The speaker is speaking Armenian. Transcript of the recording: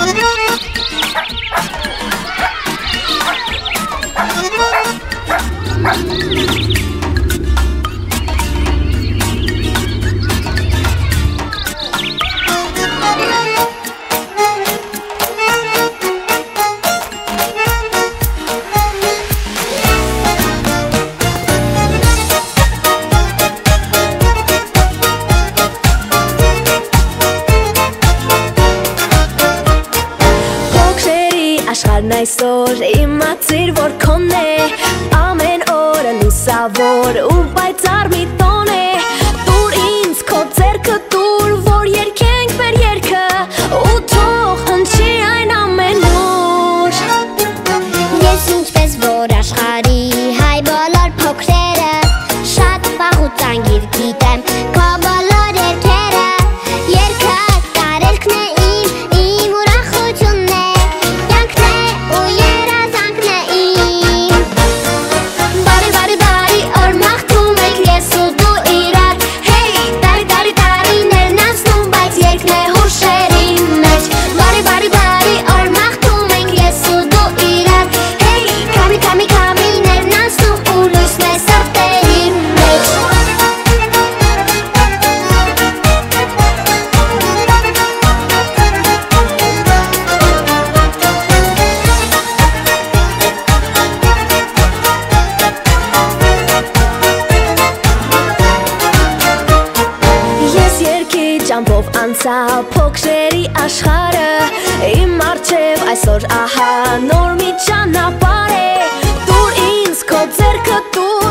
Աշխարհն այսօր իմացիր որ քոնն է ամեն օրը լուսավոր ու պայծառ մի տոն է տուր ինձ քո ձեռքը տուր որ երգենք մեր երգը ու թող հնչի այն ամենուր Ես ինչպես որ աշխարհի հայ բոլոր փոքրերը շատ վաղուց անգիր գիտեմ քո բոլոր երգերը երգը կարելքն է իմ ուրախությունն է Ճամփով անցա փոքրերի աշխարհը իմ առջև այսօր ահա նոր մի ճանապարհ է Տուր ինձ քո ձեռքը տուր